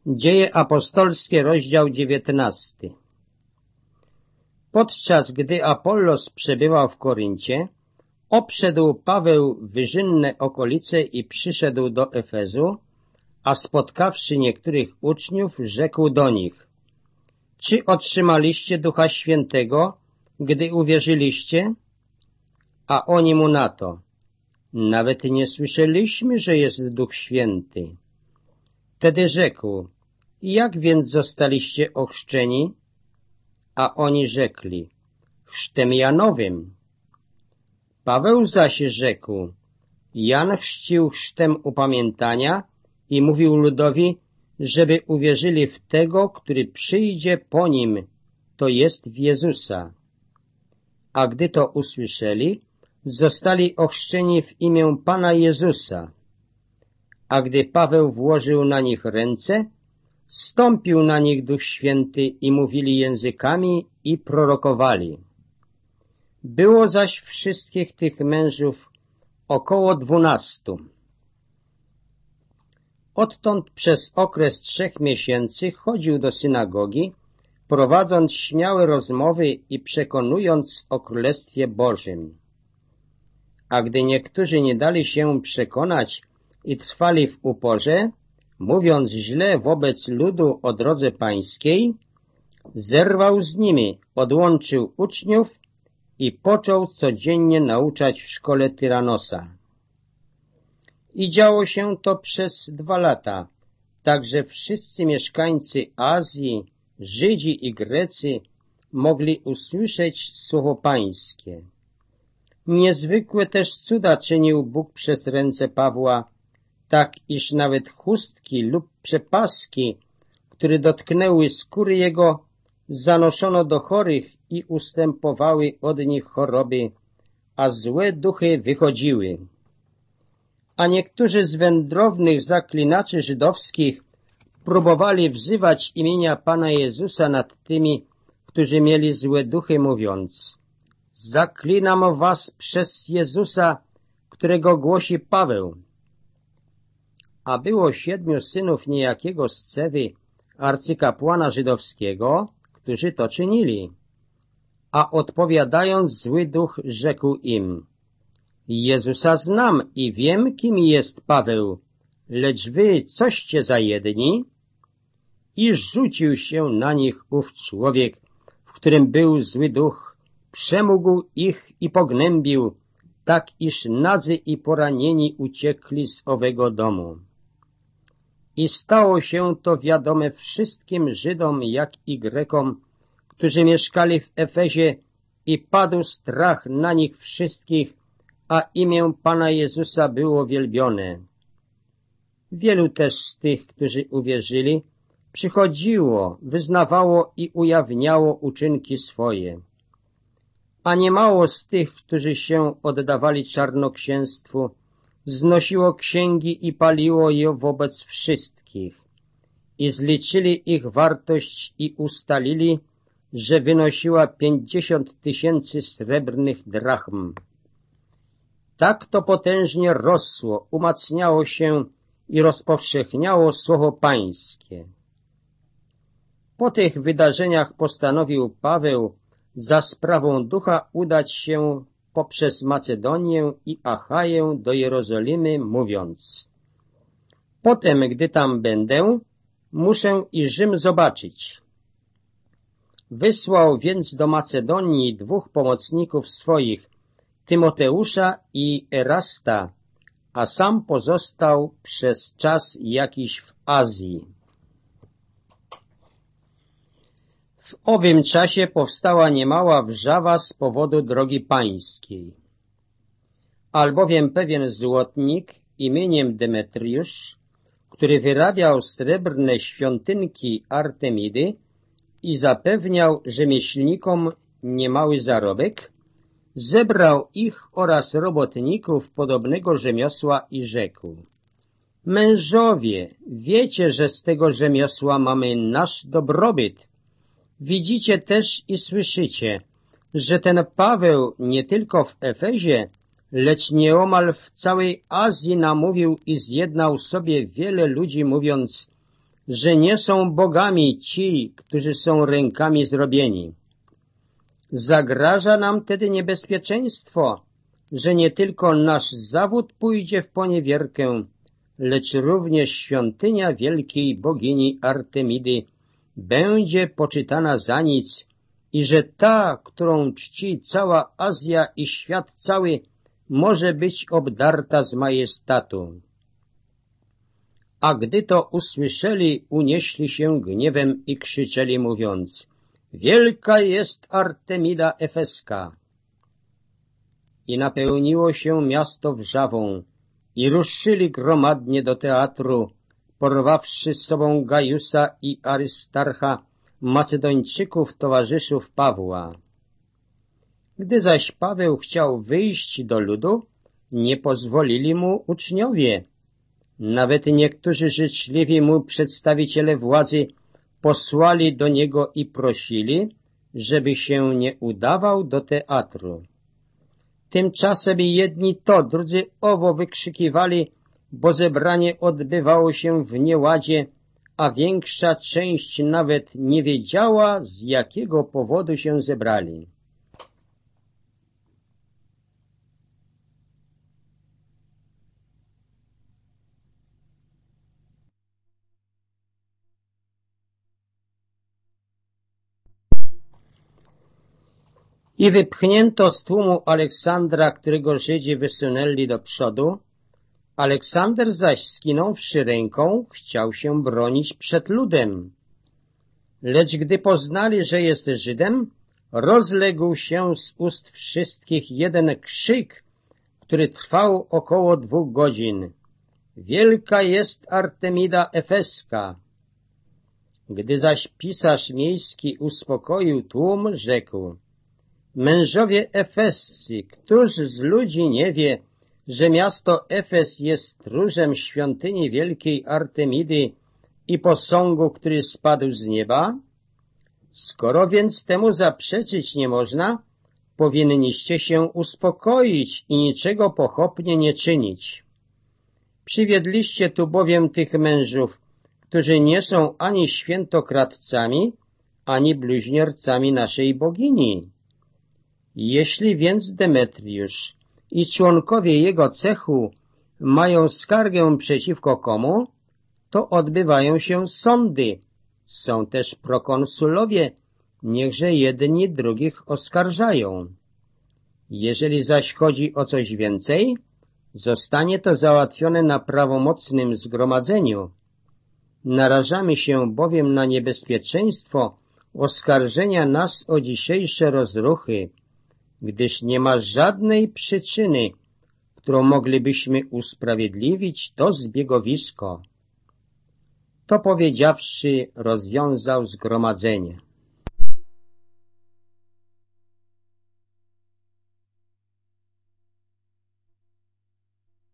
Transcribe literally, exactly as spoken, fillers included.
Dzieje apostolskie, rozdział dziewiętnasty. Podczas gdy Apollos przebywał w Koryncie, obszedł Paweł wyżynne okolice i przyszedł do Efezu, a spotkawszy niektórych uczniów, rzekł do nich: Czy otrzymaliście Ducha Świętego, gdy uwierzyliście? A oni mu na to: Nawet nie słyszeliśmy, że jest Duch Święty. Wtedy rzekł: Jak więc zostaliście ochrzczeni? A oni rzekli: Chrztem Janowym. Paweł zaś rzekł: Jan chrzcił chrztem upamiętania i mówił ludowi, żeby uwierzyli w tego, który przyjdzie po nim, to jest w Jezusa. A gdy to usłyszeli, zostali ochrzczeni w imię Pana Jezusa. A gdy Paweł włożył na nich ręce, zstąpił na nich Duch Święty i mówili językami i prorokowali. Było zaś wszystkich tych mężów około dwunastu. Odtąd przez okres trzech miesięcy chodził do synagogi, prowadząc śmiałe rozmowy i przekonując o Królestwie Bożym. A gdy niektórzy nie dali się przekonać i trwali w uporze, mówiąc źle wobec ludu o drodze pańskiej, zerwał z nimi, odłączył uczniów i począł codziennie nauczać w szkole Tyranosa. I działo się to przez dwa lata, tak że wszyscy mieszkańcy Azji, Żydzi i Grecy mogli usłyszeć słowo pańskie. Niezwykłe też cuda czynił Bóg przez ręce Pawła, tak iż nawet chustki lub przepaski, które dotknęły skóry jego, zanoszono do chorych i ustępowały od nich choroby, a złe duchy wychodziły. A niektórzy z wędrownych zaklinaczy żydowskich próbowali wzywać imienia Pana Jezusa nad tymi, którzy mieli złe duchy, mówiąc: Zaklinam was przez Jezusa, którego głosi Paweł. A było siedmiu synów niejakiego Scewy, arcykapłana żydowskiego, którzy to czynili. A odpowiadając, zły duch rzekł im: Jezusa znam i wiem, kim jest Paweł, lecz wy coście za jedni? I rzucił się na nich ów człowiek, w którym był zły duch, przemógł ich i pognębił, tak iż nadzy i poranieni uciekli z owego domu. I stało się to wiadome wszystkim Żydom, jak i Grekom, którzy mieszkali w Efezie, i padł strach na nich wszystkich, a imię Pana Jezusa było wielbione. Wielu też z tych, którzy uwierzyli, przychodziło, wyznawało i ujawniało uczynki swoje. A niemało z tych, którzy się oddawali czarnoksięstwu, znosiło księgi i paliło je wobec wszystkich. I zliczyli ich wartość i ustalili, że wynosiła pięćdziesiąt tysięcy srebrnych drachm. Tak to potężnie rosło, umacniało się i rozpowszechniało słowo pańskie. Po tych wydarzeniach postanowił Paweł za sprawą ducha udać się poprzez Macedonię i Achaję do Jerozolimy, mówiąc: Potem, gdy tam będę, muszę i Rzym zobaczyć. Wysłał więc do Macedonii dwóch pomocników swoich, Tymoteusza i Erasta, a sam pozostał przez czas jakiś w Azji. W owym czasie powstała niemała wrzawa z powodu drogi pańskiej. Albowiem pewien złotnik imieniem Demetriusz, który wyrabiał srebrne świątynki Artemidy i zapewniał rzemieślnikom niemały zarobek, zebrał ich oraz robotników podobnego rzemiosła i rzekł: Mężowie, wiecie, że z tego rzemiosła mamy nasz dobrobyt. Widzicie też i słyszycie, że ten Paweł nie tylko w Efezie, lecz nieomal w całej Azji namówił i zjednał sobie wiele ludzi, mówiąc: że nie są bogami ci, którzy są rękami zrobieni. Zagraża nam tedy niebezpieczeństwo, że nie tylko nasz zawód pójdzie w poniewierkę, lecz również świątynia wielkiej bogini Artemidy będzie poczytana za nic i że ta, którą czci cała Azja i świat cały, może być obdarta z majestatu. A gdy to usłyszeli, unieśli się gniewem i krzyczeli, mówiąc: Wielka jest Artemida Efeska! I napełniło się miasto wrzawą i ruszyli gromadnie do teatru, porwawszy z sobą Gajusa i Arystarcha, Macedończyków, towarzyszów Pawła. Gdy zaś Paweł chciał wyjść do ludu, nie pozwolili mu uczniowie. Nawet niektórzy życzliwi mu przedstawiciele władzy posłali do niego i prosili, żeby się nie udawał do teatru. Tymczasem jedni to, drudzy owo wykrzykiwali, bo zebranie odbywało się w nieładzie, a większa część nawet nie wiedziała, z jakiego powodu się zebrali. I wypchnięto z tłumu Aleksandra, którego Żydzi wysunęli do przodu. Aleksander zaś, skinąwszy ręką, chciał się bronić przed ludem. Lecz gdy poznali, że jest Żydem, rozległ się z ust wszystkich jeden krzyk, który trwał około dwóch godzin. Wielka jest Artemida Efeska! Gdy zaś pisarz miejski uspokoił tłum, rzekł: Mężowie Efescy, któż z ludzi nie wie, że miasto Efes jest stróżem świątyni wielkiej Artemidy i posągu, który spadł z nieba? Skoro więc temu zaprzeczyć nie można, powinniście się uspokoić i niczego pochopnie nie czynić. Przywiedliście tu bowiem tych mężów, którzy nie są ani świętokradcami, ani bluźniercami naszej bogini. Jeśli więc Demetriusz i członkowie jego cechu mają skargę przeciwko komu, to odbywają się sądy. Są też prokonsulowie, niechże jedni drugich oskarżają. Jeżeli zaś chodzi o coś więcej, zostanie to załatwione na prawomocnym zgromadzeniu. Narażamy się bowiem na niebezpieczeństwo oskarżenia nas o dzisiejsze rozruchy, gdyż nie ma żadnej przyczyny, którą moglibyśmy usprawiedliwić to zbiegowisko. To powiedziawszy, rozwiązał zgromadzenie.